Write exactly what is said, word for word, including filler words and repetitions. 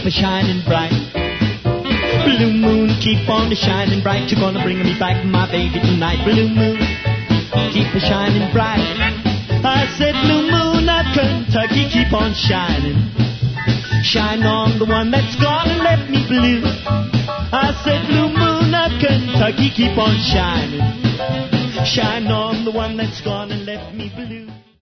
a shining bright. Blue moon, keep on a shining bright. You're gonna bring me back my baby tonight. Blue moon, keep a shining bright. I said blue moon of Kentucky, keep on shining. Shine on the one that's gonna let me blue. I said blue moon of Kentucky, keep on shining. Shine on the one that's gonna let me blue.